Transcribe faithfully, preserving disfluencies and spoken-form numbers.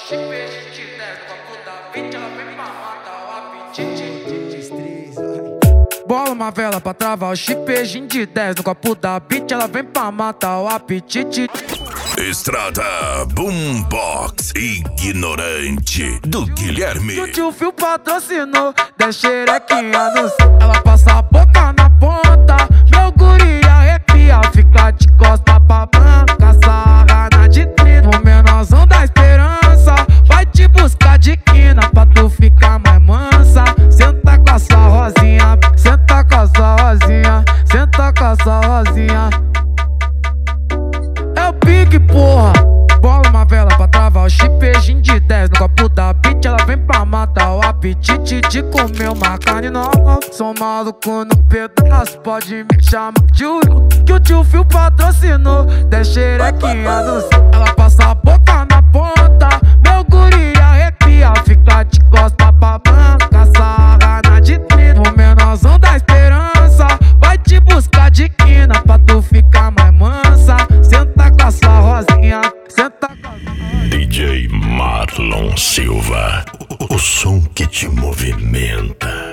chip, gente dez, no copo da vinte, ela vem pra matar o apetite. Bola uma vela pra travar o chip, gente dez, no copo da beat, ela vem pra matar o apetite. Estrada Boombox Ignorante do Guilherme. O tio Fio patrocinou, dez xerequinha no céu. Ela passa a boca na ponta, meu guri arrepia, fica de costa pra banca, sarra na ditrina. O menorzão da esperança vai te buscar de quina pra tu ficar mais mansa. Senta com a sua rosinha, senta com a sua rosinha, senta com a sua rosinha. É o pique, porra. Bola uma vela pra travar o chip, de dez no copo da beat, ela vem pra matar o apetite de comer uma carne nova. Sou maluco no pedaço, pode me chamar de Uru, que o tio Fio patrocinou, dez xerequinha no céu. Ela passa a boca na ponta, meu guri arrepia, fica de costa pra banca, sarra na ditrina. O menorzão da esperança vai te buscar de quina pra tu ficar mais mansa. Senta com a sua rosinha, senta com a D J Marlon Silva, o som que te movimenta.